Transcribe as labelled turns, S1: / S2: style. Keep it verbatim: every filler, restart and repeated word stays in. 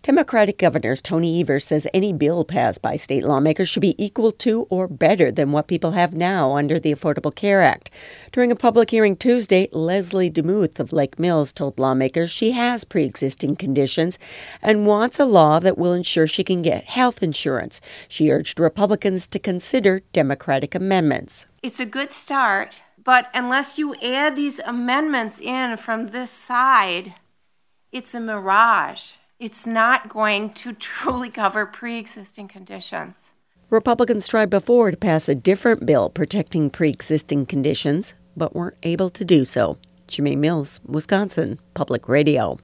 S1: Democratic Governor Tony Evers says any bill passed by state lawmakers should be equal to or better than what people have now under the Affordable Care Act. During a public hearing Tuesday, Leslie DeMuth of Lake Mills told lawmakers she has pre-existing conditions and wants a law that will ensure she can get health insurance. She urged Republicans to consider Democratic amendments.
S2: It's a good start, but unless you add these amendments in from this side, it's a mirage. It's not going to truly cover pre-existing conditions.
S1: Republicans tried before to pass a different bill protecting pre-existing conditions, but weren't able to do so. Jemaine Mills, Wisconsin Public Radio.